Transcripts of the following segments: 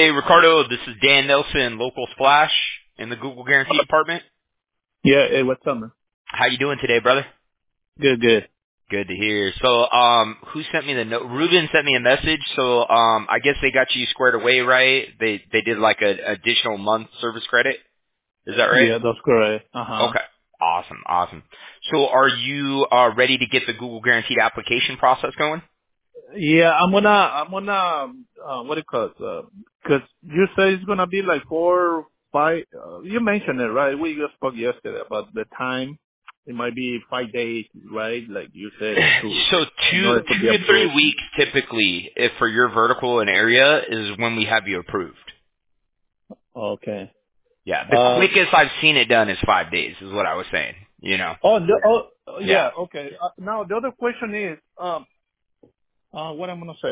Hey, Ricardo, this is Dan Nelson, Local Splash in the Google Guarantee Department. Yeah, hey, what's up, man? How you doing today, brother? Good, good. Good to hear. So, who sent me the note? Ruben sent me a message. So, I guess they got you squared away, right? They did like an additional month service credit. Is that right? Yeah, that's correct. Uh-huh. Okay. Awesome. So, are you ready to get the Google Guaranteed application process going? Yeah, what do you call it? 'Cause you say it's gonna be like 4, 5, you mentioned it, right? We just spoke yesterday about the time. It might be 5 days, right? Like you said, So in two order to be two to approved. 3 weeks typically, if for your vertical and area, is when we have you approved. Okay. Yeah, the quickest I've seen it done is 5 days, is what I was saying. You know. Yeah. Yeah, okay. Now the other question is, what I'm gonna say,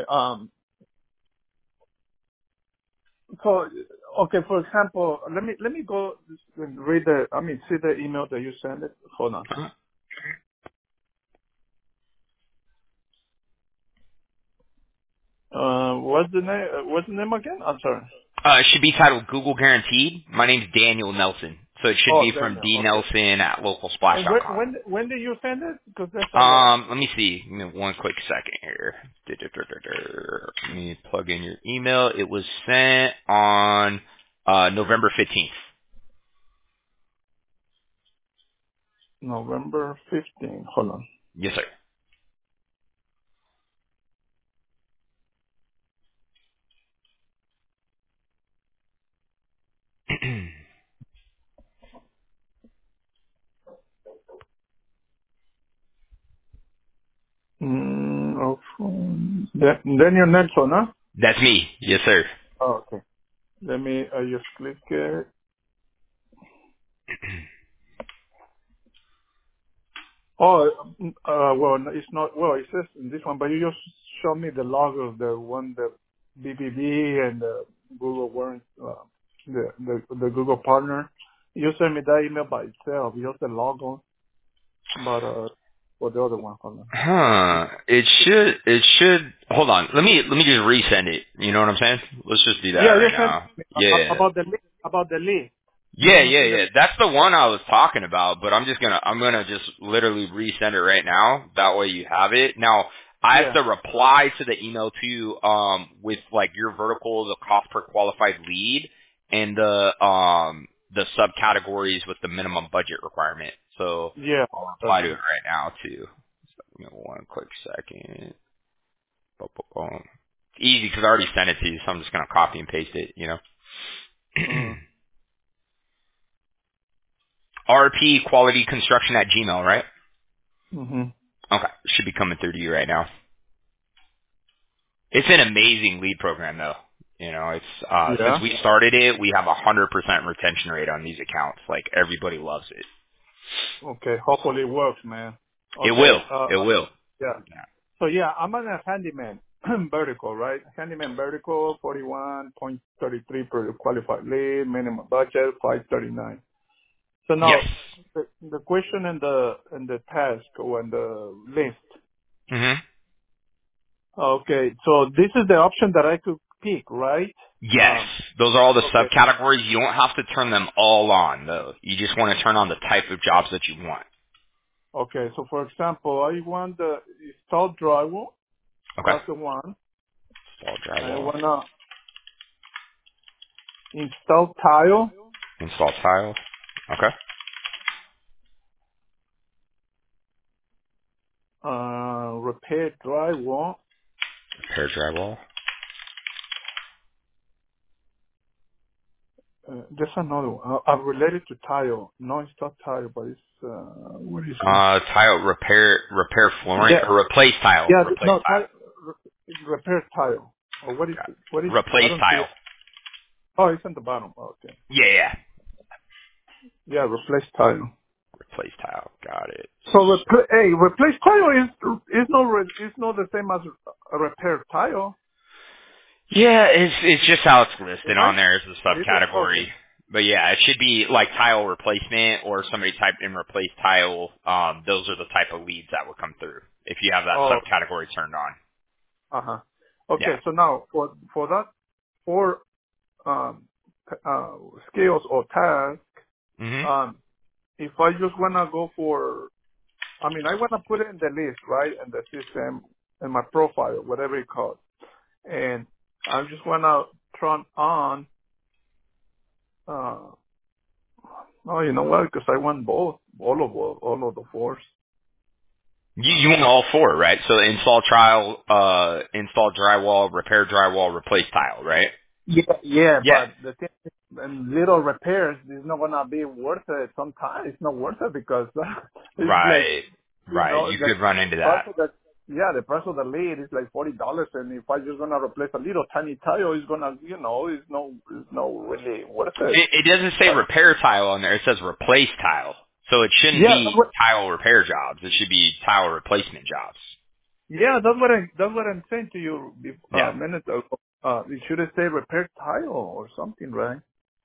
So, okay, for example, let me go and see the email that you sent it. Hold on. Uh-huh. What's the name? What's the name again? I'm sorry. It should be titled Google Guaranteed. My name's Daniel Nelson, so it should Oh, be from Daniel. D Okay. Nelson at And localsplash.com. when did you send it? Because there's a lot. Let me see. Give me one quick second here. Let me plug in your email. It was sent on November 15th. November 15. Hold on. Yes, sir. Daniel Nelson, huh? That's me. Yes, sir. Oh, okay. Let me just click it. Oh, well, no, it's not. Well, it says in this one, but you just show me the log of the one, the BBB and the Google warrant, the Google partner. You send me that email by itself, just the logo, but for the other one, hold on. Huh. It should hold on. Let me just resend it. You know what I'm saying? Let's just do that Yeah, you right sent now. me Yeah. about the list. You Yeah, want to yeah, see yeah. the? That's the one I was talking about, but I'm gonna just literally resend it right now. That way you have it. Now I have Yeah, to reply to the email too, with like your vertical, the cost per qualified lead, and the subcategories with the minimum budget requirement. So yeah, I'll reply to it perfect. right now too. Give me one quick second. Boom, boom, boom. It's easy because I already sent it to you, so I'm just gonna copy and paste it. You know. RP quality construction at Gmail, right? Mm-hmm. Okay. Should be coming through to you right now. It's an amazing lead program though. You know, it's since Yeah. we started it, we have 100% retention rate on these accounts. Like everybody loves it. Okay. Hopefully it works, man. It will. Okay. It will. Yeah. So yeah, I'm on a handyman vertical, right? Handyman vertical, 41.33 per qualified lead, minimum budget 539. So Yes. now the question in the task or in the list. Mhm. Okay, so this is the option that I could pick, right? Yes. Those are all the Okay. subcategories. You don't have to turn them all on though. You just want to turn on the type of jobs that you want. Okay. So for example, I want the install drywall. Okay. That's the one. Install I drywall. wanna install tile, Install tile. Okay. repair drywall. Repair drywall. There's another one. I'm related to tile. No, it's not tile, but it's what is this? Tile repair flooring Yeah, or replace tile. yeah. Replace No, tile. repair tile. Or what is Got it? What is? it. I Replace don't see tile. it. Oh, it's on the bottom. Okay. Yeah, yeah. Yeah, replace tile. Replace tile. Got it. So replace tile is not the same as a repair tile, Yeah, it's just how it's listed on right? there as a Is it? subcategory. Okay. But yeah, it should be like tile replacement or somebody typed in replace tile. Those are the type of leads that would come through if you have that Oh, subcategory turned on. uh huh. Yeah. Okay. So now for that, um, uh, skills or tasks, Hmm. if I just wanna go for, I mean, I wanna put it in the list, right, in the system, in my profile, whatever it calls, and I just wanna turn on. Uh, oh, you know what? Because I want both, all of the fours. You want all four, right? So install drywall, repair drywall, replace tile, right? Yeah, Yeah. but the thing is, and little repairs is not gonna be worth it. Sometimes it's not worth it because it's like, Right. Right. You the could run into price that. of the the price of the lead is like $40, and if I just gonna replace a little tiny tile, it's gonna it's no really worth it. It doesn't say But repair tile on there. It says replace tile. So it shouldn't yeah, be tile repair jobs. It should be tile replacement jobs. that's what I'm saying to you Yeah. a minute ago. It should say repair tile or something, right?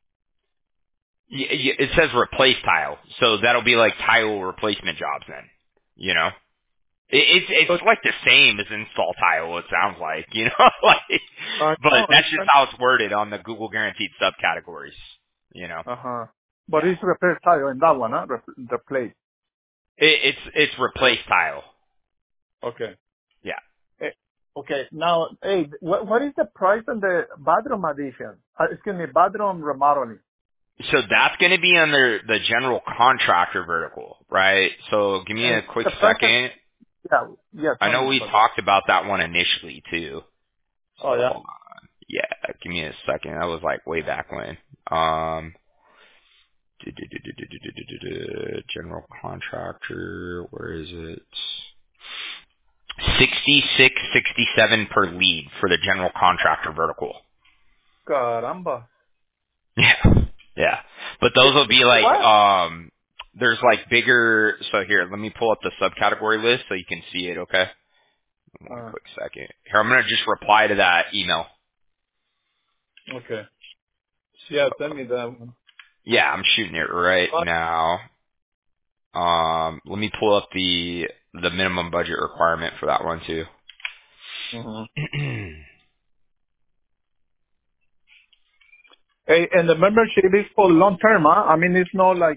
It says replace tile. So that'll be like tile replacement jobs then. You know? It's But like the same as install tile, it sounds like, you know? like, I but know that's it's just how it's worded on the Google guaranteed subcategories. You know? but Yeah. it's repair tile in that one, huh? The place. It's replace tile. Okay. Yeah. Eh, Okay. Now, hey, what is the price on the bathroom addition? Excuse me, bathroom remodeling. So that's going to be under the general contractor vertical, right? So give me And a quick the price, second. yeah, I tell know me we about that. talked about that one initially too. Oh, So yeah. hold on. Yeah, give me a second. That was like way back when. Um, general contractor, where is it? 66.67 per lead for the general contractor vertical. Caramba. Yeah. Yeah. But Eh, those will be like What? there's like bigger so here, let me pull up the subcategory list so you can see it, okay? One Uh, quick second. Here, I'm gonna just reply to that email. okay. Yeah, tell me that one. Yeah, I'm shooting it right now. Let me pull up the minimum budget requirement for that one too. Mm-hmm. Hey, and the membership is for long term, huh? I mean, it's not like,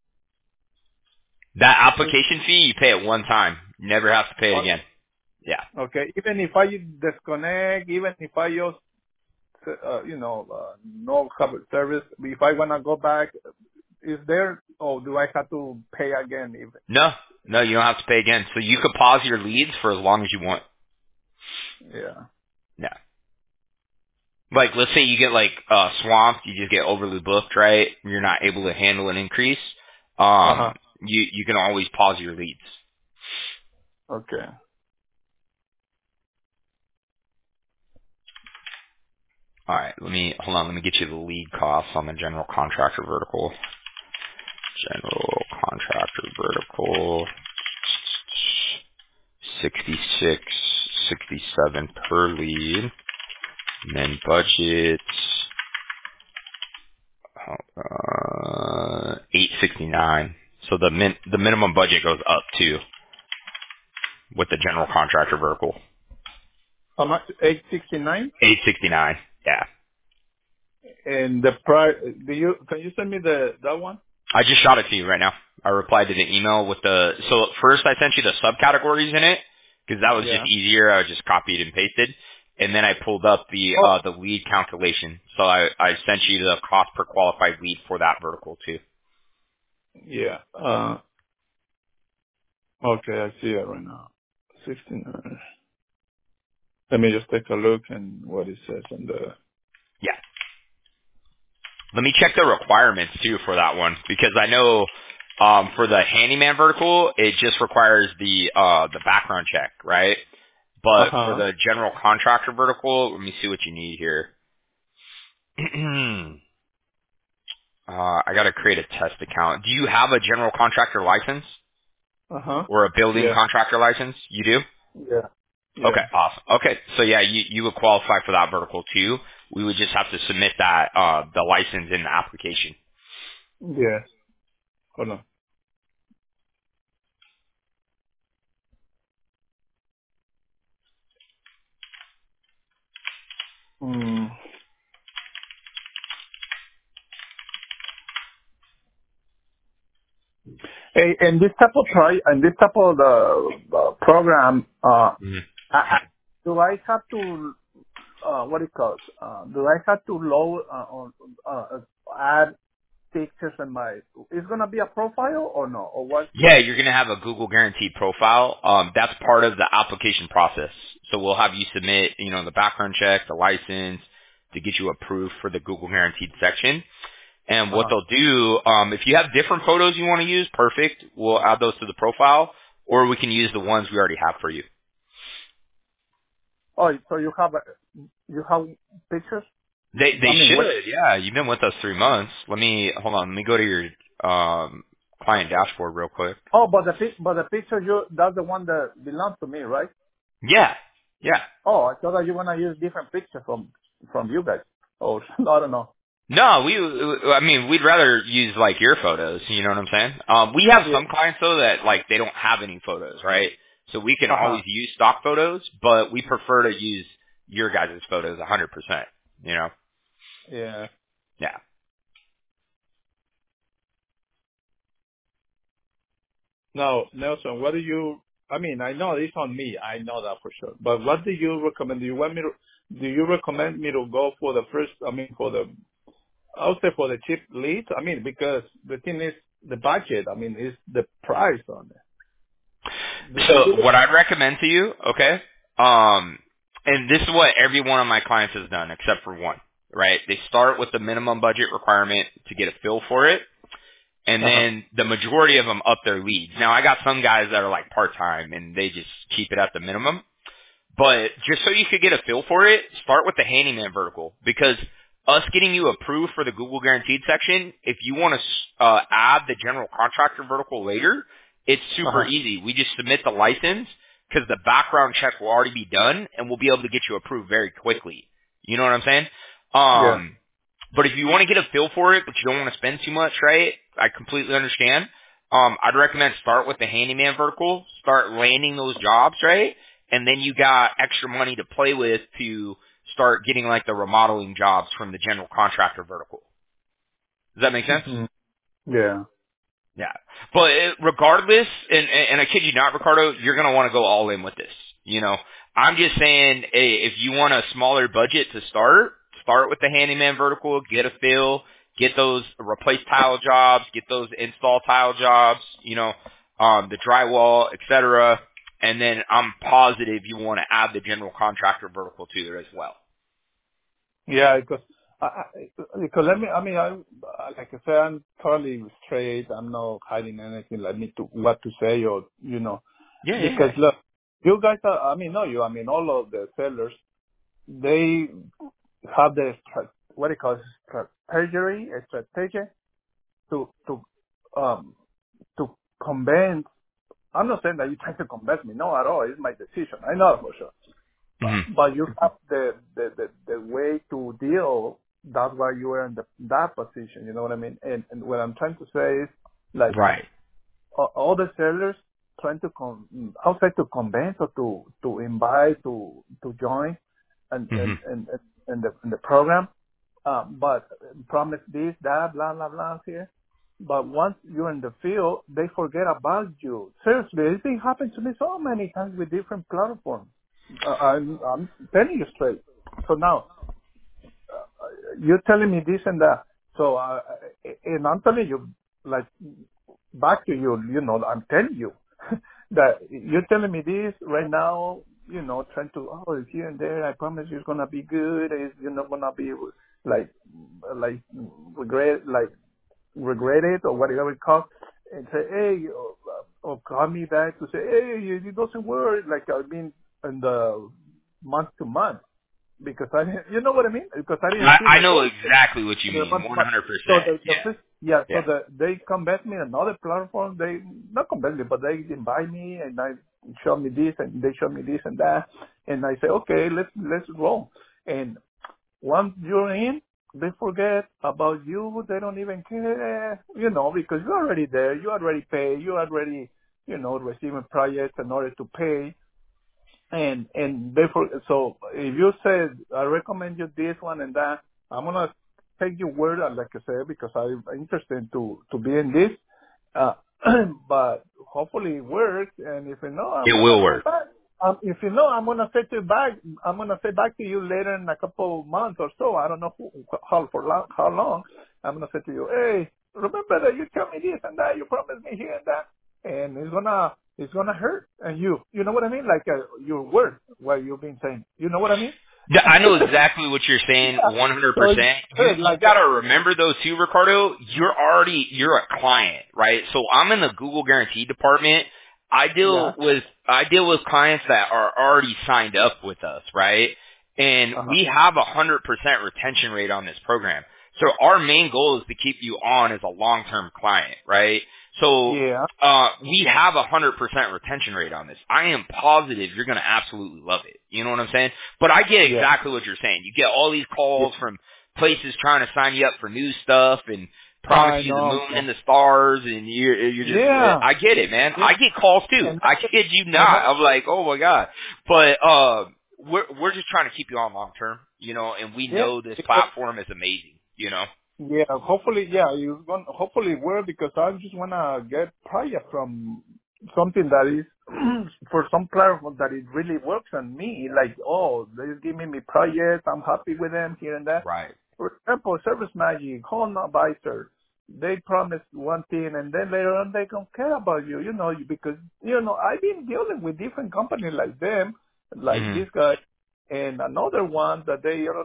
That application fee you pay it one time. You never have to pay it again. Yeah. okay, even if I disconnect, even if I just, no have a service, if I want to go back, is there, or do I have to pay again? If, No. No, you don't have to pay again. So you could pause your leads for as long as you want. yeah. Yeah. Like, let's say you get like swamped, you just get overly booked, right? You're not able to handle an increase. Uh-huh. You can always pause your leads. Okay. All right, hold on. Let me get you the lead costs on the general contractor vertical. General contractor vertical, 66, 67 per lead. And then budget, 869. So the minimum budget goes up too with the general contractor vertical. How much? 869? 869. Yeah. And the price, can you send me that one? I just shot it to you right now. I replied to the email with so first I sent you the subcategories in it because that was just Yeah. easier. I just copied and pasted. And then I pulled up Oh, the lead calculation. So I sent you the cost per qualified lead for that vertical too. yeah. Okay, I see it right now. 69. Let me just take a look and what it says on the, Yeah. Let me check the requirements too for that one because I know for the handyman vertical it just requires the background check, right? But for uh-huh. the general contractor vertical, let me see what you need here. I got to create a test account. Do you have a general contractor license Uh-huh. or a building Yeah. contractor license? You do? Yeah. Okay, Yeah. awesome. Okay, so yeah, you would qualify for that vertical too. We would just have to submit that the license in the application. Yes. Hold on. Mm. And this type of program, Mhm. do I have to what do you call it? Do I have to load add pictures in my? Is gonna be a profile or no? Or what? Yeah, you're going to have a Google Guaranteed profile. That's part of the application process. So we'll have you submit, the background check, the license, to get you approved for the Google Guaranteed section. And what Uh-huh. they'll do, if you have different photos you want to use, perfect. We'll add those to the profile, or we can use the ones we already have for you. Oh, so you have pictures? They I mean, what? should, yeah. You've been with us 3 months. Hold on. Let me go to your client dashboard real quick. Oh, but the picture that's the one that belongs to me, right? Yeah, yeah. Oh, I thought that you wanna use different picture from you guys. Oh, I don't know. No, we'd rather use like your photos. You know what I'm saying? We have Yeah. some clients though that like they don't have any photos, right? So we can Uh huh. always use stock photos, but we prefer to use your guys' photos 100%. You know? Yeah. Yeah. Now, Nelson, what do you? I mean, I know it's on me. I know that for sure. But what do you recommend? Do you recommend me to go for the first? I mean, I would say for the cheap leads. I mean, because the thing is the budget. I mean, is the price on it. So what I'd recommend to you, okay? And this is what every one of my clients has done except for one, right? They start with the minimum budget requirement to get a feel for it. And Uh huh. then the majority of them up their leads. Now I got some guys that are like part-time and they just keep it at the minimum. But just so you could get a feel for it, start with the handyman vertical because us getting you approved for the Google Guaranteed section, if you want to add the general contractor vertical later, it's Uh super huh. easy. We just submit the license because the background check will already be done and we'll be able to get you approved very quickly. You know what I'm saying? Yeah. But if you want to get a feel for it, but you don't want to spend too much, right? I completely understand. I'd recommend start with the handyman vertical, start landing those jobs, right? And then you got extra money to play with to start getting like the remodeling jobs from the general contractor vertical. Does that make sense? Hmm. Yeah. Yeah. But regardless, and I kid you not, Ricardo, you're going to want to go all in with this. I'm just saying, if you want a smaller budget to start with the handyman vertical, get a feel, get those replace tile jobs, get those install tile jobs, the drywall, etc. And then I'm positive you want to add the general contractor vertical to it as well. Yeah, because let me. I mean, like I said, I'm totally straight. I'm not hiding anything. Like me to what to say or Yeah, yeah, because yeah. look, you guys are. I mean, not you. I mean, all of the sellers. They have the what do you call it, strategy to um to convince. I'm not saying that you try to convince me. No, at all. It's my decision. I know for sure. Hmm. But you have the way to deal. That's why you are in that position. You know what I mean? And what I'm trying to say is like Right. all the sellers trying to outside to convince or to invite to join and Hmm. and and in the program. But promise this, that, blah, blah, blah here. But once you're in the field, they forget about you. Seriously, this thing happens to me so many times with different platforms. I'm telling you straight. So now, you're telling me this and that. So, and I'm telling you, like, back to you, I'm telling you that you're telling me this right now, trying to, it's here and there. I promise you it's going to be good. You're not going to be like, like regret it or whatever it calls and say, hey, or call me back to say, hey, it doesn't work. Like I've been in the month to month because I didn't, you know what I mean? Because I didn't see I know results. exactly what you The mean. month to month. 100%. So Yeah. Yeah. they come back me another platform. They not come back me, but they invite me and I show me this and they show me this and that, and I say, okay, let's roll. And once you're in, they forget about you. They don't even care, because you're already there. You already pay. You already, receiving projects in order to pay. And therefore, so if you said, I recommend you this one and that, I'm going to take your word, like I said, because I'm interested to be in this. Uh, but hopefully it works. And if you know, I'm It gonna will say work. back. If you know, I'm gonna say to back. I'm gonna say back to you later in a couple of months or so. I don't know how long. I'm gonna say to you, hey, remember that you tell me this and that. You promised me here and that, and it's gonna hurt. And you know what I mean? Like your word, what you've been saying. You know what I mean? Yeah, I know exactly what you're saying, Yeah. 100%. So it's hurt You like got to remember though too, Ricardo. You're a client, right? So I'm in the Google Guarantee department. yeah. I deal with clients that are already signed up with us, right? And Uh-huh. we have 100% retention rate on this program. So our main goal is to keep you on as a long-term client, right? So Yeah. we have 100% retention rate on this. I am positive you're going to absolutely love it. You know what I'm saying? But I get Yeah. exactly what you're saying. You get all these Yeah. calls from places trying to sign you up for new stuff and promise I you the know. moon and the stars, and you're just. Yeah. I get it, man. Yeah. I get calls too. And I kid you and not. I'm like, oh my god. But we're just trying to keep you on long term, you know, and we yeah. know this platform is amazing, you know. Yeah. Hopefully, yeah. You going hopefully work because I just wanna get project from something that is for some platform that it really works on me. Like, oh, they give me projects. I'm happy with them here and there. Right. For example, Service Magic, Home Advisor, they promise one thing and then later on they don't care about you, because, I've been dealing with different companies like them, like Mhm. this guy, and another one that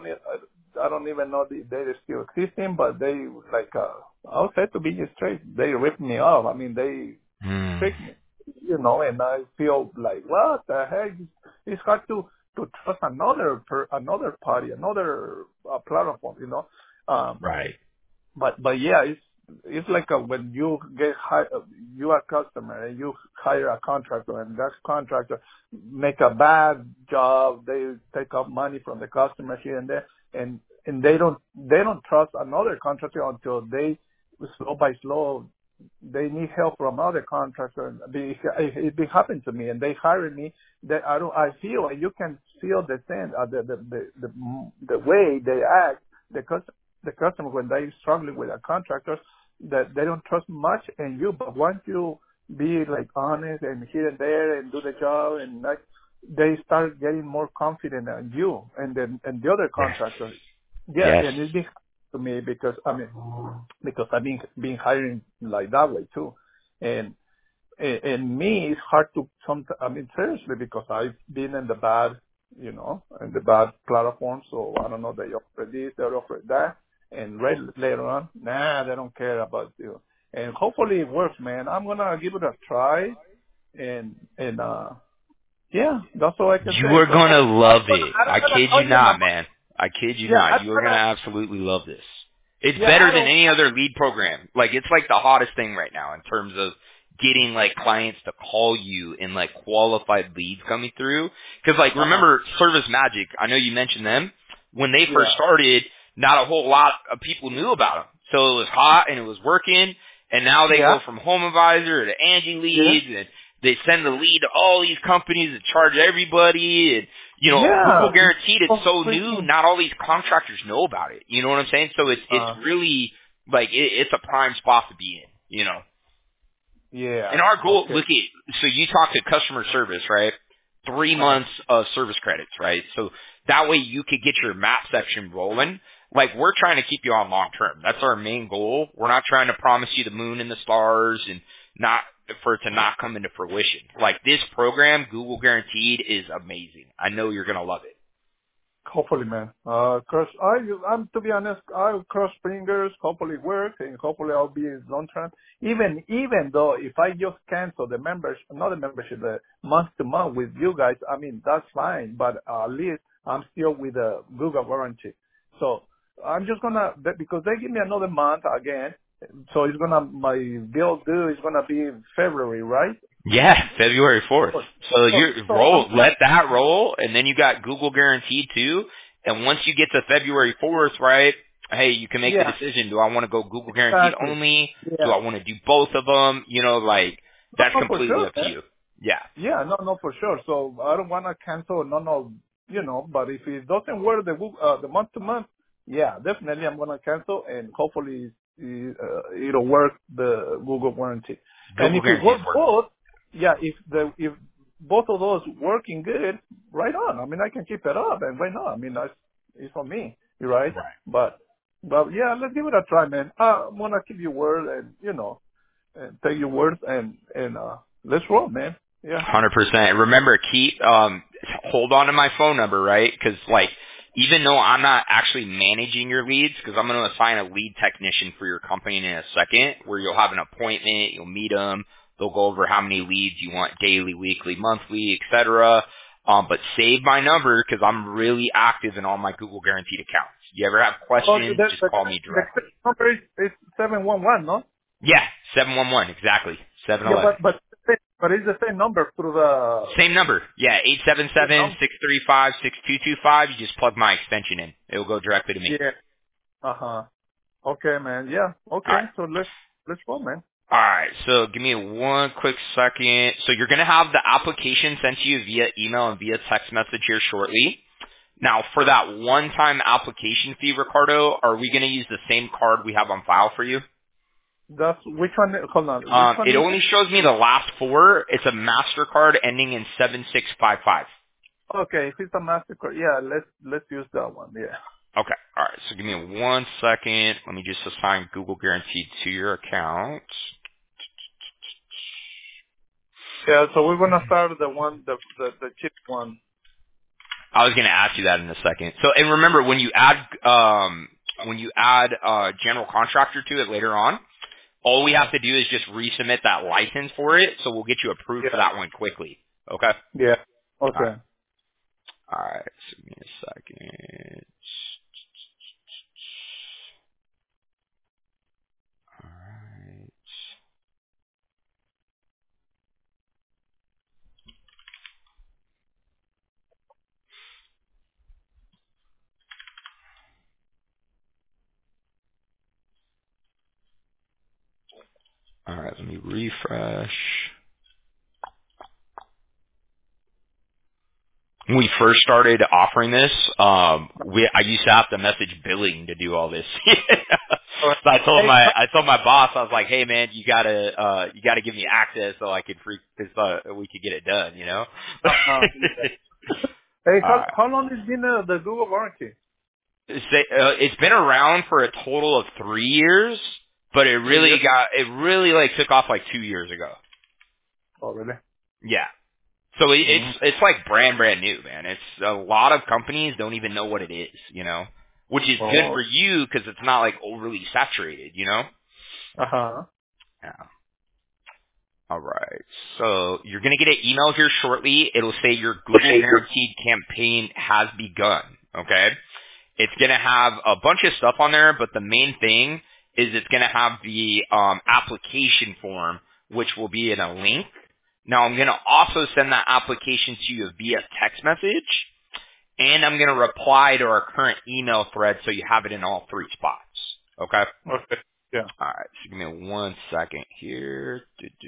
I don't even know if they're still existing, but they, like, I'll say to be straight, they ripped me off. I mean, they Mm. tricked me, and I feel like, what the heck? It's hard to trust another party, another platform, Right. but yeah, it's like when you get you are a customer and you hire a contractor and that contractor make a bad job, they take up money from the customer here and there, and they don't trust another contractor until they slow by slow they need help from other contractors. It happened to me, and they hired me. That I feel, and you can feel the thing, the way they act, the customer when they struggling with a contractor, that they don't trust much in you. But once you be like honest and here and there and do the job, and like they start getting more confident in you and the other Yes. contractor. Yeah, Yes. and it's been to me because because I've been hiring like that way too, and and me it's hard to seriously because I've been in the bad in the bad platform, so I don't know, they offer this, they offer that, and later on, nah, they don't care about you, and hopefully it works, man. I'm gonna give it a try, and yeah, that's all I can You say. are So I'm gonna love it. I gonna kid call you you in a not, month. man. I kid you Yeah, not. You are gonna absolutely love this. It's yeah, better I than don't. any other lead program. Like it's like the hottest thing right now in terms of getting like clients to call you and like qualified leads coming through. Cause like remember Service Magic, I know you mentioned them. When they first Yeah, started, not a whole lot of people knew about them. So it was hot and it was working. And now they yeah, go from Home Advisor to Angie yeah, Leads, and they send the lead to all these companies that charge everybody. And you know, Google yeah. Guaranteed, it's Oh, so new. freaking. Not all these contractors know about it. You know what I'm saying? So it's Uh, really like it's a prime spot to be in. You know. And yeah. our goal, Okay. look at, so you talk to customer service, right? 3 Uh, months of service credits, right? So that way you could get your map section rolling. Like we're trying to keep you on long term. That's our main goal. We're not trying to promise you the moon and the stars and not for it to not come into fruition. Like this program, Google Guaranteed, is amazing. I know you're gonna love it. hopefully, man. I'm to be honest, I'll cross fingers. Hopefully it works, and hopefully I'll be in long term. Even though if I just cancel the membership, not the membership, the month to month with you guys, I mean that's fine. But at least I'm still with the Google warranty. So I'm just gonna because they give me another month again. So my bill due is gonna be in February, right? Yeah, February 4th. So, So so, you so I'm roll, gonna, let that roll, and then you got Google Guaranteed too. And once you get to February 4th, right, hey, you can make the yeah, decision. Do I want to go Google Guaranteed exactly. only? Do Yeah. I want to do both of them? You know, like, No, that's no, for completely sure, up to man. you. Yeah. Yeah, no, for sure. So I don't want to cancel, no, but if it doesn't work the month to month, yeah, definitely I'm going to cancel and hopefully it'll work the Google warranty. And Google if it guarantees works work. both, yeah, if both of those working good, right on. I mean, I can keep it up, and why not? I mean, it's on me, right? Right. But yeah, let's give it a try, man. I'm gonna keep your word, and and take your word, and let's roll, man. Yeah. 100%. Remember, keep hold on to my phone number, right? Because like, even though I'm not actually managing your leads, because I'm going to assign a lead technician for your company in a second, where you'll have an appointment, you'll meet them, they'll go over how many leads you want daily, weekly, monthly, etc. But save my number because I'm really active in all my Google guaranteed accounts. You ever have Oh, questions, just call me the directly. number is 711, no? Yeah, 711 exactly. Yeah, 711. but it's the same number through the Same number. Yeah, eight seven same seven number. 635 6225. You just plug my extension in. It'll go directly to me. Yeah. Uh-huh. Okay, man. Yeah. All Okay. right. So let's go, man. All right. So give me one quick second. So you're going to have the application sent to you via email and via text message here shortly. Now, for that one-time application fee, Ricardo, are we going to use the same card we have on file for you? That's which one? Hold on. Which one It is only it? shows me the last four. It's a MasterCard ending in 7655. Okay, if it's a Mastercard, yeah, let's use that one. Yeah. Okay. All right. So give me one second. Let me just assign Google Guaranteed to your account. Yeah. So we're gonna start the one, the cheap one. I was going to ask you that in a second. So, and remember, when you add general contractor to it later on, all we have to do is just resubmit that license for it. So we'll get you approved for Yeah. that one quickly. Okay. Yeah. All right. Okay. All right. So give me a second. All right. All right. Let me refresh. When we first started offering this, I used to have to message billing to do all this. All right. So Hey. I told my boss, I was like, hey man, you gotta give me access so I could we could get it done, you know? Yeah. Hey, Alright. how long has been the Google warranty? It's been around for a total of 3 years, but it 3 years. really like took off like 2 years ago. Oh, really? Yeah. So Mm-hmm. it's like brand new, man. It's a lot of companies don't even know what it is, you know, which is good Oh. for you because it's not like overly saturated, you know. Uh huh. Yeah. All right. So you're gonna get an email here shortly. It'll say your Google Guaranteed campaign has begun. Okay. It's gonna have a bunch of stuff on there, but the main thing is it's gonna have the application form, which will be in a link. Now I'm gonna also send that application to you via text message. And I'm going to reply to our current email thread so you have it in all three spots. Okay? Okay. Yeah. All right. So give me one second here.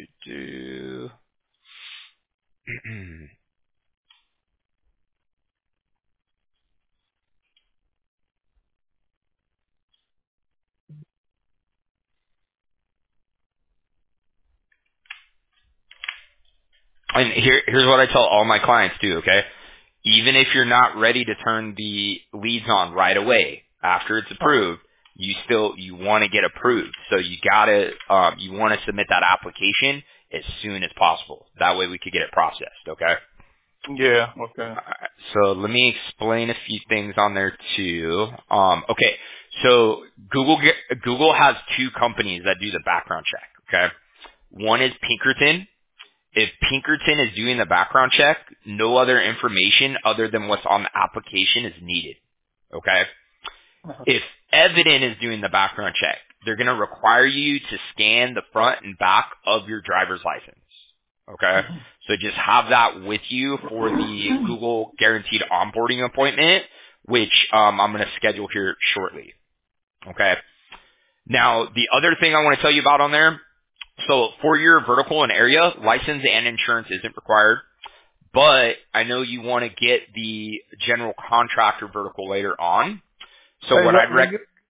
And here's what I tell all my clients too, okay? Even if you're not ready to turn the leads on right away after it's approved, you want to get approved. So you want to submit that application as soon as possible. That way we could get it processed, okay? Yeah. Okay. Alright, so let me explain a few things on there too. Okay, so Google has two companies that do the background check. Okay, one is Pinkerton. If Pinkerton is doing the background check, no other information other than what's on the application is needed. Okay, Uh-huh. if Evident is doing the background check, they're going to require you to scan the front and back of your driver's license. Okay? So just have that with you for the Google guaranteed onboarding appointment, which I'm going to schedule here shortly. Okay? Now, the other thing I want to tell you about on there, so for your vertical and area, license and insurance isn't required, but I know you want to get the general contractor vertical later on. So Hey, what I'd when you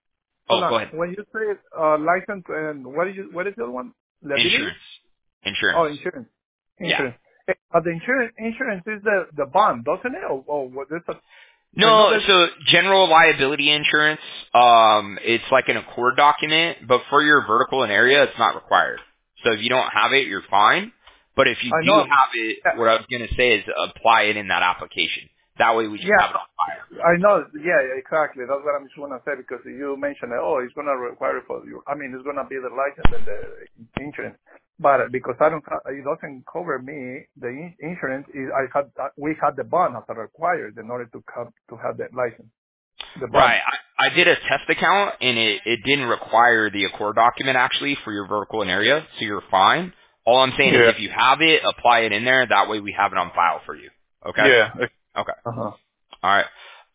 hold Oh, on. go ahead. When you say license and what is the other one? Liability? Insurance. Insurance. Oh, insurance. Yeah. Insurance. The insurance is the bond, doesn't it? Or what is it? I know No, that. so general liability insurance, it's like an Accord document, but for your vertical and area, it's not required. So if you don't have it, you're fine. But if you I do know. have it, Yeah, what I was going to say is apply it in that application. That way we just yeah, have it on file. I know. Yeah, exactly. That's what I'm just gonna say because you mentioned that. Oh, it's gonna require it for you. I mean, it's gonna be the license and the insurance. But because I don't, it doesn't cover me. The insurance is we had the bond as a required in order to have that license. The bond. Right. I did a test account, and it didn't require the Accord document, actually, for your vertical and area, so you're fine. All I'm saying is Yeah. if you have it, apply it in there. That way we have it on file for you. Okay? Yeah. Okay. Uh huh. All right.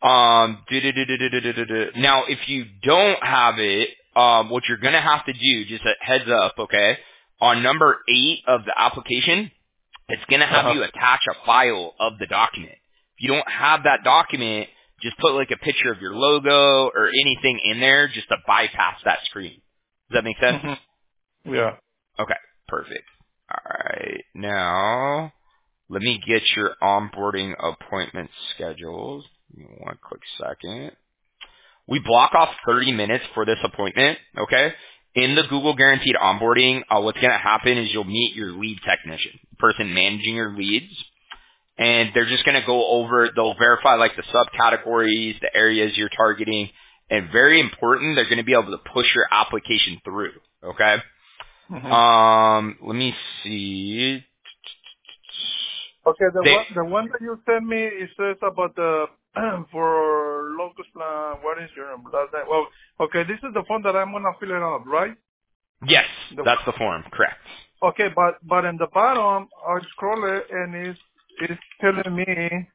Now, if you don't have it, what you're gonna have to do, just a heads up, okay? On number 8 of the application, it's gonna Uh have huh. you attach a file of the document. If you don't have that document, just put like a picture of your logo or anything in there just to bypass that screen. Does that make sense? Hmm. Yeah. Okay, perfect. All right, now let me get your onboarding appointment scheduled. Give me one quick second. We block off 30 minutes for this appointment, okay? In the Google Guaranteed Onboarding, what's going to happen is you'll meet your lead technician, the person managing your leads, and they're just going to go over, they'll verify like the subcategories, the areas you're targeting, and very important, they're going to be able to push your application through, okay? Hmm. Let me see. Okay, They, the one that you sent me, it says about the for locus plan. What is your last name? Well, okay, this is the form that I'm gonna fill it out, right? yes, The that's the form, correct. okay, but in the bottom, I scroll it and it's telling me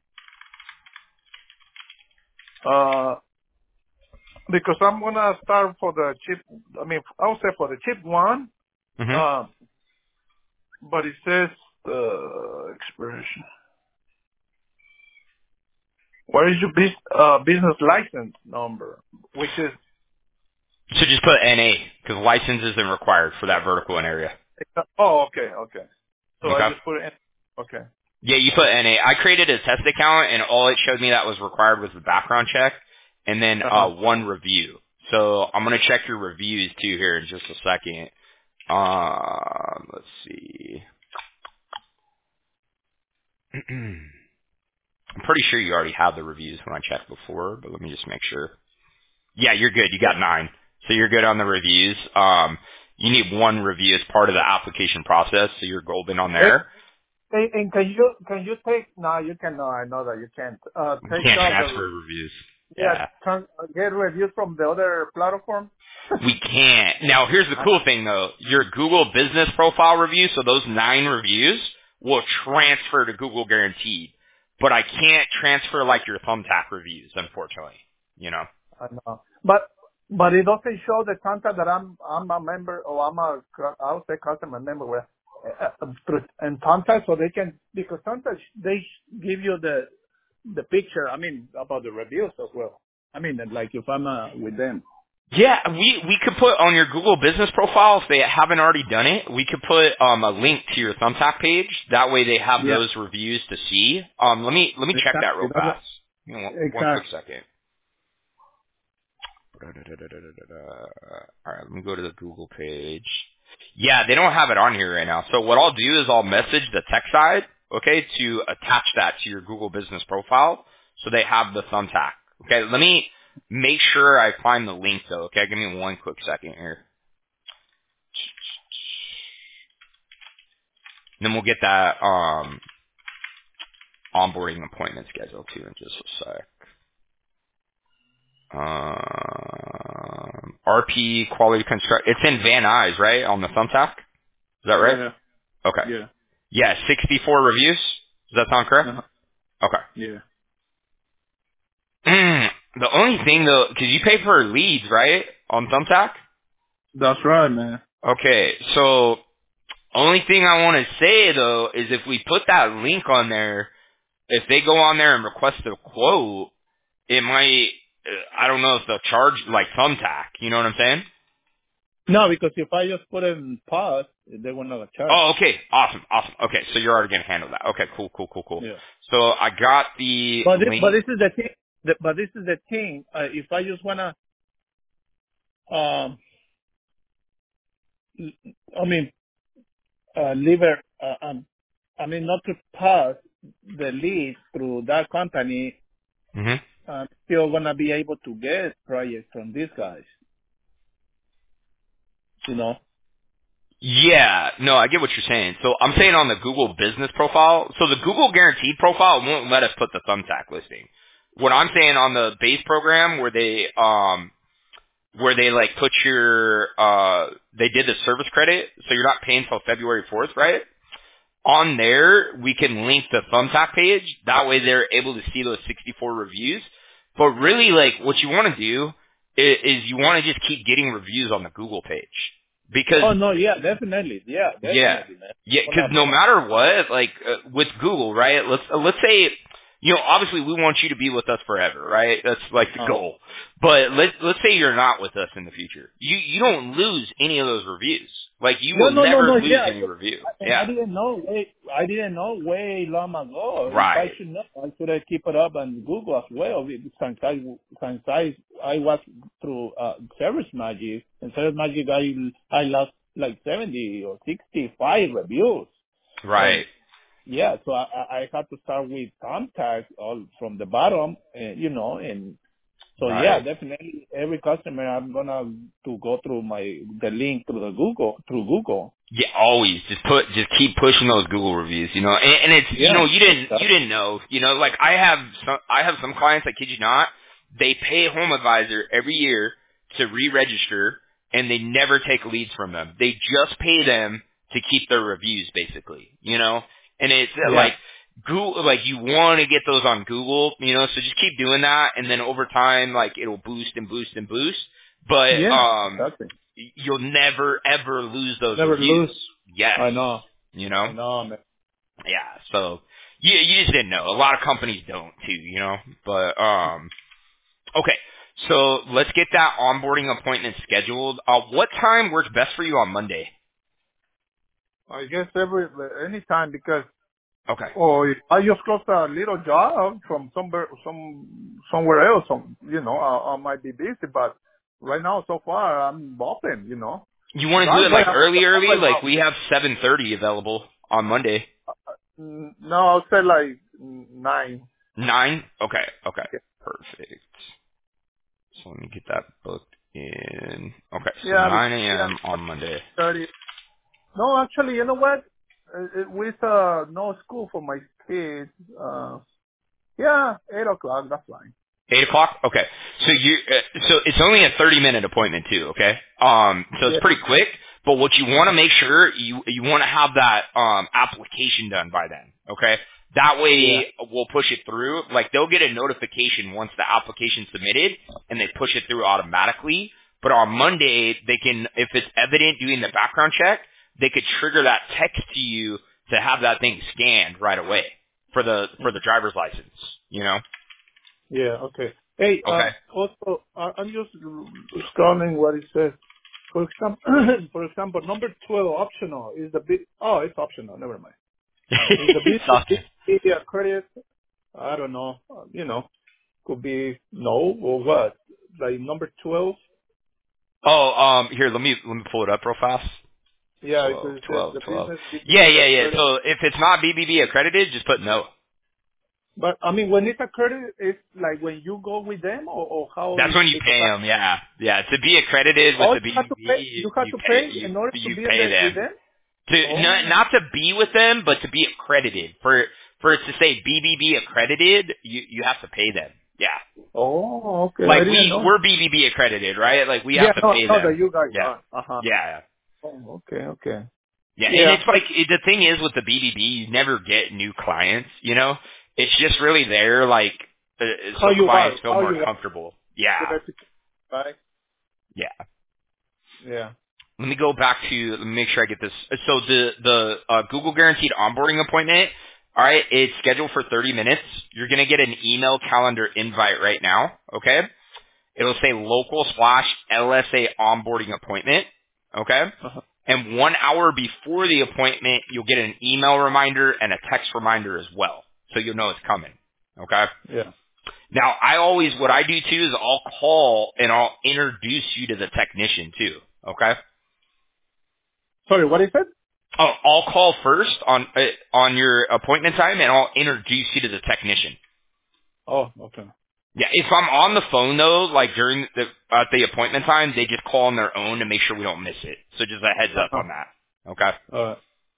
uh because I'm gonna start for the chip. I mean, I'll say for the chip one, Hmm. uh, but it says expiration. What is your business license number? Which is So just put NA, because license isn't required for that vertical and area. oh, okay, okay. So I Okay? just put it in. Okay. Yeah, you put NA. I created a test account, and all it showed me that was required was the background check, and then Uh-huh. one review. So I'm going to check your reviews, too, here in just a second. Let's see. I'm pretty sure you already had the reviews when I checked before, but let me just make sure. Yeah, you're good. You got 9. So you're good on the reviews. You need 1 review as part of the application process, so you're golden on there. And can you take? No, you can. No, I know that you can't. You Take can't out transfer the reviews. yeah. Yeah. Get reviews from the other platform. We can't. Now, here's the I, cool thing, though. Your Google business profile review, so those 9 reviews, will transfer to Google Guaranteed. But I can't transfer, like, your Thumbtack reviews, unfortunately. You know? I know, but it doesn't show the contact that I'm a member or I'll say customer member with and contact so they can because sometimes they give you the picture. I mean about the reviews as well. I mean like if I'm with them. Yeah, we could put on your Google business profile, if they haven't already done it, we could put a link to your Thumbtack page. That way they have Yeah. those reviews to see. Let me check that Exactly. real That's fast. You know, one quick exactly. second. All right, let me go to the Google page. Yeah, they don't have it on here right now. So what I'll do is I'll message the tech side, okay, to attach that to your Google business profile so they have the Thumbtack. Okay, let me make sure I find the link though. Okay, give me one quick second here. And then we'll get that onboarding appointment scheduled too in just a sec. RP quality construct. It's in Van Nuys, right, on the Thumbtack? Is that right? Yeah. Okay. Yeah. Yeah, 64 reviews. Does that sound correct? Uh-huh. Okay. Yeah. The only thing though, because you pay per leads, right, on Thumbtack? That's right, man. Okay, so only thing I want to say though is if we put that link on there, if they go on there and request a quote, it might. I don't know if they'll charge like thumbtack. You know what I'm saying? No, because if I just put it in pause, they will not charge. Oh, okay. Awesome. Okay, so you're already gonna handle that. Okay, cool. Yeah. So I got the But link. this is the thing. But this is the thing. If I just wanna, um, I mean, leave it. I mean, not to pass the lead through that company. hmm I'm still gonna be able to get projects from these guys. You know. Yeah, no, I get what you're saying. So I'm saying on the Google business profile, so the Google guaranteed profile won't let us put the thumbtack listing. What I'm saying on the base program where they like put your they did the service credit, so you're not paying till February 4th, right? On there, we can link the thumbtack page. That way they're able to see those 64 reviews. But really, like, what you want to do is you want to just keep getting reviews on the Google page. Because Oh no, yeah, definitely, yeah, yeah, definitely, man. yeah, because Wanna, no matter what, like with Google, right? Let's say, you know, obviously we want you to be with us forever, right? That's like the goal. But let's say you're not with us in the future. You don't lose any of those reviews. Like you will never no, lose yeah. any review. And Yeah, I didn't know way long ago. If I right, should know, I should have keep it up on Google as well. Since I was through Service Magic, and Service Magic I lost like 70 or 65 reviews, and right, yeah, so I had to start with contact all from the bottom, you know, and so yeah, right. definitely every customer I'm gonna to go through the link through through Google. Yeah, always just keep pushing those Google reviews, you know. And it's you know Yeah. you didn't know, you know, like I have some clients, I kid you not, they pay Home Advisor every year to re-register, and they never take leads from them. They just pay them to keep their reviews, basically, you know. And it's Yeah. like Google, like you want to get those on Google, you know. So just keep doing that, and then over time, like it'll boost and boost and boost. But Yeah. Exactly. you'll never ever lose those Never reviews. lose. Yes. I know. You know? I know, man. Yeah. So you just didn't know. A lot of companies don't too, you know? But okay. So let's get that onboarding appointment scheduled. What time works best for you on Monday? I guess anytime because Okay. I just closed a little job from somewhere else. You know, I might be busy, but right now so far I'm open. You know. You want to do That's it why like I'm early? right Like now. we have 7:30 available on Monday. No, I'll say like 9. 9? Okay. Okay. Yeah, Perfect. So let me get that booked in. Okay. So yeah, 9 yeah. a.m. on Monday. 30. No, actually, you know what? With no school for my kids, yeah, 8 o'clock. That's fine. 8 o'clock? Okay. So so it's only a 30-minute appointment too, okay? So it's Yeah, pretty quick, but what you want to make sure, you want to have that, application done by then, okay? That yeah, way we'll push it through. Like they'll get a notification once the application's submitted and they push it through automatically. But on Monday, they can, if it's evident doing the background check, they could trigger that text to you to have that thing scanned right away for the driver's license, you know? yeah. Okay. Hey, Okay. also, I'm just scrolling what it says. For example, for example, number 12 optional is the big. Oh, it's optional. Never mind. Is the It's awesome. big credit? I don't know. You know, could be no or what. Like number 12. Oh, here, let me pull it up real fast. Yeah, 12, because it says 12, the 12. business Yeah, BBB yeah, yeah. credit. So if it's not BBB accredited, just put no. But I mean, when it's a credit, it's like when you go with them, or how That's is when you because pay them. Yeah, yeah. To be accredited with oh, the you have BBB, to pay. You have to pay in order to you be in pay with them them. to Oh, not to be with them, but to be accredited. For it to say BBB accredited, you have to pay them. Yeah, oh, okay. I like didn't know. we're BBB accredited, right? Like we Yeah, have to no, pay no, that them. you guys Yeah, are. yeah. Oh, okay, okay. Yeah, and Yeah. it's like the thing is with the BBB, you never get new clients. You know, it's just really there, like How so you are? clients feel How more you are? comfortable. Yeah, You got to right? yeah. Yeah. Let me go back to let me make sure I get this. So the Google guaranteed onboarding appointment. All right, it's scheduled for 30 minutes. You're gonna get an email calendar invite right now. Okay. It'll say local / LSA onboarding appointment. Okay? Uh-huh. And 1 hour before the appointment, you'll get an email reminder and a text reminder as well. So you'll know it's coming. Okay? Yeah. Now, what I do too is I'll call and I'll introduce you to the technician too. Okay? Sorry, what is it? Oh, I'll call first on your appointment time and I'll introduce you to the technician. Oh, okay. Yeah, if I'm on the phone though, like during at the appointment time, they just call on their own to make sure we don't miss it. So just a heads up Uh-huh. on that. Okay. Uh,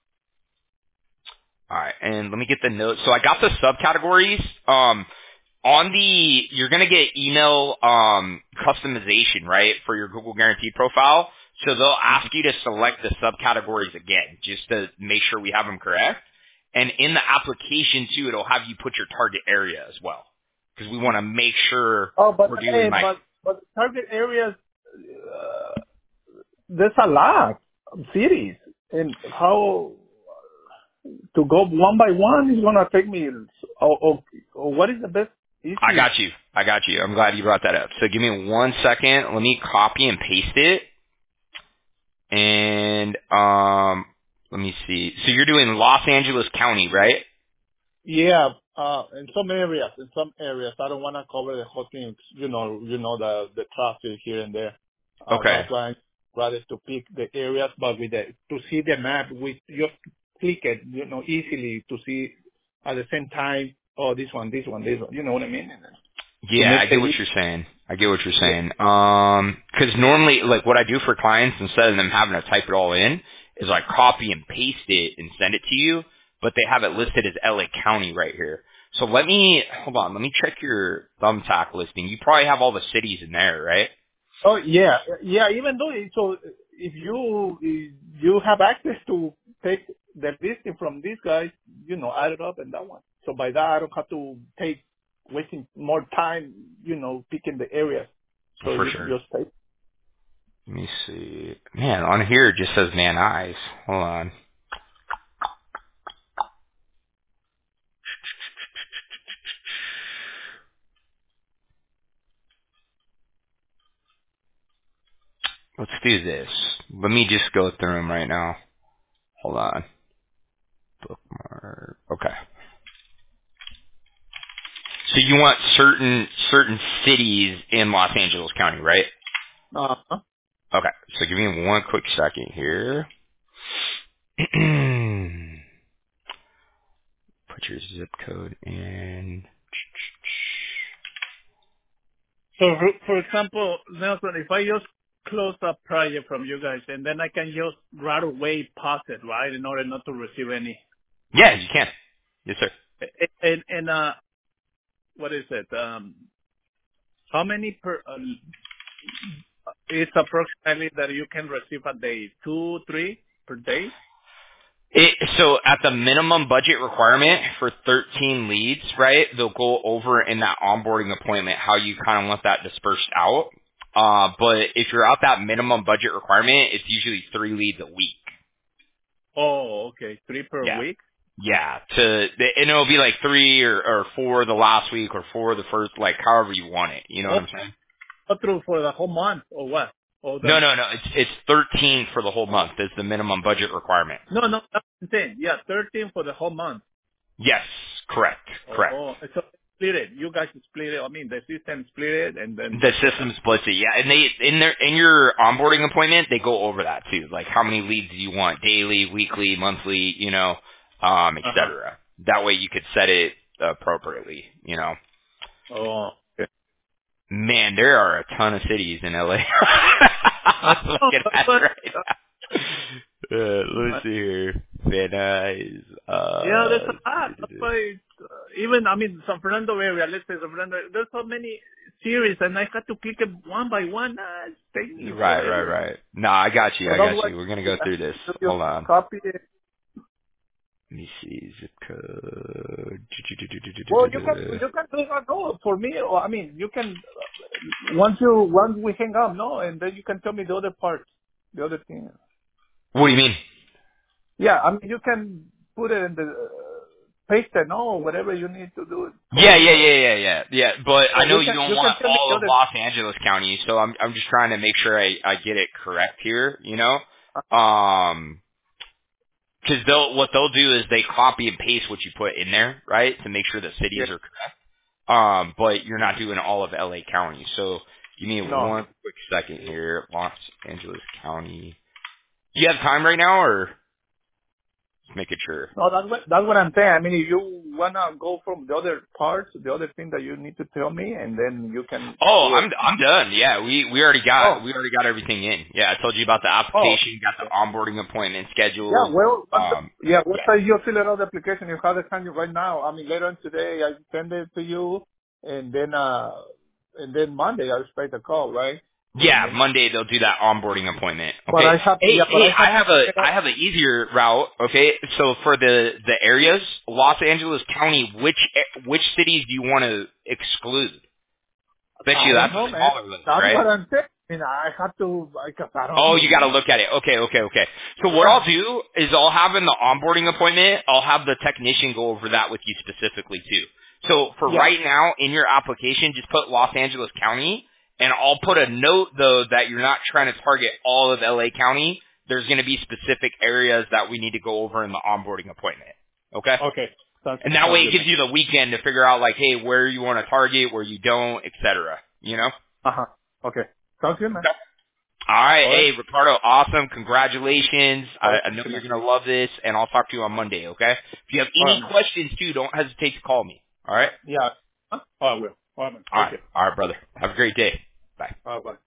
All right, and let me get the notes. So I got the subcategories. On you're gonna get email customization, right, for your Google Guarantee profile. So they'll ask you to select the subcategories again, just to make sure we have them correct. And in the application too, it'll have you put your target area as well, because we want to make sure oh, but we're hey, doing like. but target areas, there's a lot of cities, and how to go one by one is gonna take me. What is the best I easiest? got you. I got you. I'm glad you brought that up. So give me 1 second. Let me copy and paste it. And let me see. So you're doing Los Angeles County, right? Yeah, in some areas, I don't want to cover the whole thing. The traffic here and there. Okay. That's why I rather to pick the areas, but to see the map, we just click it, easily to see at the same time. Oh, this one, this one, this one. You know what I mean? And then to Yeah, make I get what it you're saying. I get what you're easy. saying. 'Cause normally, like what I do for clients, instead of them having to type it all in, is like copy and paste it and send it to you. But they have it listed as LA County right here. So hold on. Let me check your Thumbtack listing. You probably have all the cities in there, right? Oh yeah, yeah. Even though so, if you have access to take the listing from these guys, add it up and that one. So by that, I don't have to wasting more time, picking the areas. So For you sure. just take. Let me see. Man, on here it just says Van Nuys. Hold on. Let's do this. Let me just go through them right now. Hold on. Bookmark. Okay. So you want certain cities in Los Angeles County, right? Uh-huh. Okay. So give me one quick second here. Put your zip code in. So for example, Nelson, if I just close a project from you guys, and then I can just right away pass it, right, in order not to receive any. Yeah, you can. Yes, sir. And what is it? How many per? It's approximately that you can receive a day, 2, 3 per day. So at the minimum budget requirement for 13 leads, right, they'll go over in that onboarding appointment how you kind of want that dispersed out. But if you're at that minimum budget requirement, it's usually 3 leads a week. Oh, okay, 3 per Yeah. week. Yeah. And it'll be like 3 or 4 the last week or 4 the first, like however you want it. You know what Oh, I'm saying? not through for the whole month or what? Or No, the no, no. It's 13 for the whole month. Is the minimum budget requirement. no, that's the thing. Yeah, 13 for the whole month. Yes. Correct. Correct. Oh, so split it. You guys split it. I mean, the system split it, and then The system splits it, yeah, and they in your onboarding appointment they go over that too, like how many leads do you want, daily, weekly, monthly, et uh-huh. cetera. That way you could set it appropriately, Oh, okay. Man, there are a ton of cities in LA. I'm Oh, looking at it but right now. Let's see here. Van Nuys, yeah, there's a lot. That's why even, I mean, San Fernando area, let's say San Fernando, there's so many series, and I had to click it one by one. It's taking me forever. right. No, I got you. So I that's got why you. We're gonna go through this. you just Hold on. copy it. Let me see. Zip code. Well, you can do that. No, for me, or, I mean, you can once we hang up, no, and then you can tell me the other part, the other thing. What do you mean? Yeah, I mean, you can put it in paste it. No, whatever you need to do, Yeah, call yeah, me. yeah, yeah, yeah, yeah. But I So know you don't you can want tell me the all of other. Los Angeles County, so I'm just trying to make sure I get it correct here. You know, because what they'll do is they copy and paste what you put in there, right, to make sure the Yeah. cities are correct. But you're not doing all of LA County. So give me No. one quick second here. Los Angeles County. Do you have time right now, or just making sure? No, that's what I'm saying. I mean, if you wanna go from the other parts, the other thing that you need to tell me, and then you can Oh, do it. I'm done. Yeah, we already got Oh, everything in. Yeah, I told you about the oh, application, got the onboarding appointment yeah. scheduled. Well, what Yeah. time you fill out the application? You have the time right now. I mean, later on today, I send it to you, and then Monday I expect a call, right? And Yeah, then, Monday they'll do that onboarding appointment. but Okay. I have, Hey, yeah, but hey, I have. I have an easier route. Okay, so for the areas, Los Angeles County, which cities do you want to exclude? Bet I you don't that's know, a man. smaller list, That's right? what I'm saying. I mean, I have to, because I don't Oh, know, you got to man. look at it. Okay, okay, okay. So what Yeah. I'll do is I'll have in the onboarding appointment, I'll have the technician go over that with you specifically too. So for Yeah. right now in your application, just put Los Angeles County, and I'll put a note though that you're not trying to target all of LA County. There's going to be specific areas that we need to go over in the onboarding appointment. Okay? Okay. Sounds And that way sounds it good, gives man. you the weekend to figure out like, hey, where you want to target, where you don't, etc. You know? Uh-huh. Okay. Sounds good, man. All right. All right. Hey, Ricardo, awesome. Congratulations. All right. I know Thank you, you're man. going to love this, and I'll talk to you on Monday, okay? If you have All right, any man. questions, too, don't hesitate to call me. All right? Yeah. Huh? Oh, I will. All right, man. All Thank right. you. All right, brother. Have a great day. Bye. Bye-bye.